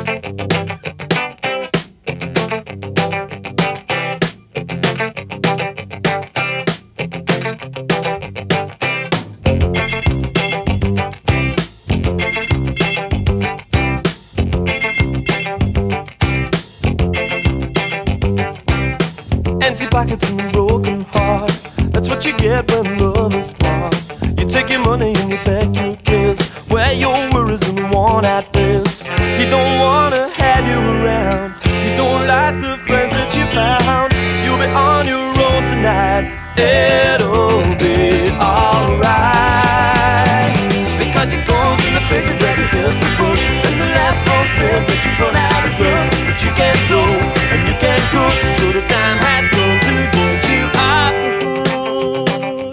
Empty pockets and a broken heart. That's what you get when love is smart. You take your money and you beg your kiss. Wear your worries in a worn-out face. He don't wanna have you around. You don't like the friends that you found. You'll be on your own tonight. It'll be alright. Because it goes in the pages of your history book. And the last one says that you've run out of love. But you can't sew and you can't cook. So the time has come to get you off the hook.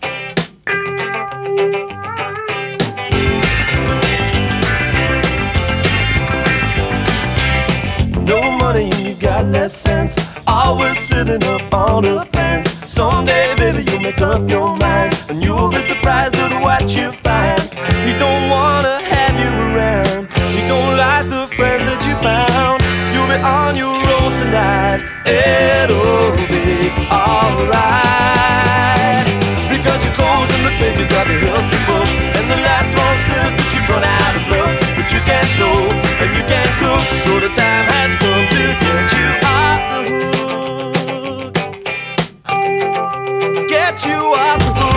No money and you got less sense. Always sitting up on the fence. Someday, baby, you'll make up your mind. And you'll be surprised at what you find. He don't wanna have you around. He don't like the friends that you found. You'll be on your own tonight. It'll be alright. Because you're closing the pages of your history book. And the last one says that you've run out of luck. But you can't sew and you can't cook. So the time has come to get you off the hook. Get you off the hook.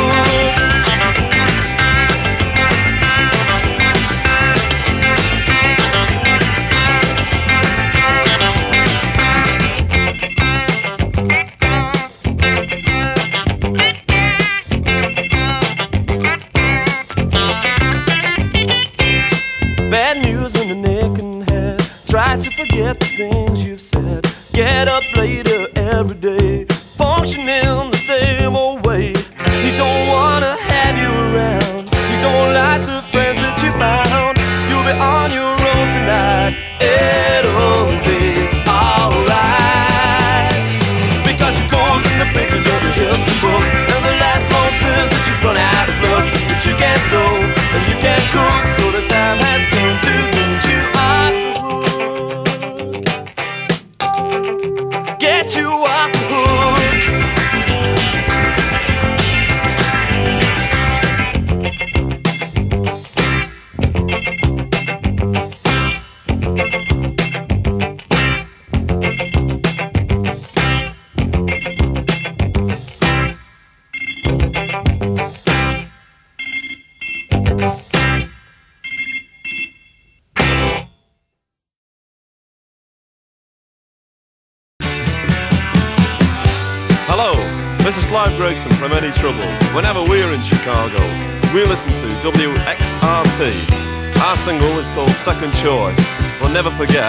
Bad news in the neck and head. Try to forget the things you've said. Get up later every day, functioning the same old way. He don't wanna have you around. He don't like the friends that you found. You'll be on your own tonight. It'll be alright. Because you're closing the pages of your history book. And the last one says that you've run out of luck. But you can't sew and you can't cook. So the time has come to get you off the hook. Get you off the hook. Hello, this is Clive Gregson from Any Trouble. Whenever we're in Chicago, we listen to WXRT. Our single is called Second Choice. We'll never forget.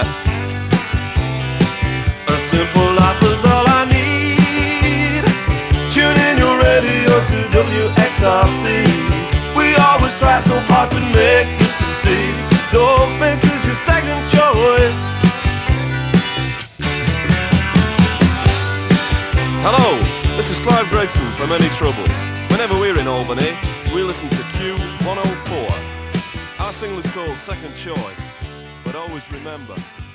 A simple life is all I need. Tune in your radio to WXRT. We always try so hard to make you succeed. Don't make us your second choice. Hello, this is Clive Gregson from Any Trouble. Whenever we're in Albany, we listen to Q104. Our single is called Second Choice, but always remember,